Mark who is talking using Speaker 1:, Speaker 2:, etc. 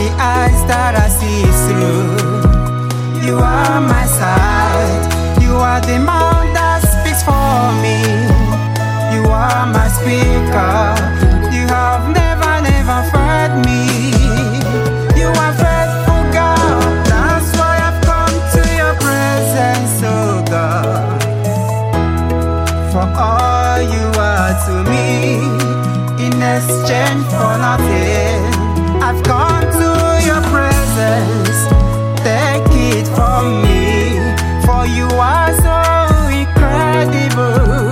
Speaker 1: the eyes that I see through. You are my sight. You are the mouth that speaks for me. You are my speaker. You have never, never failed me. You are faithful, God. That's why I've come to your presence, oh God. For all you are to me, in exchange for nothing, I've come to your presence. Take it from me, for you are so incredible.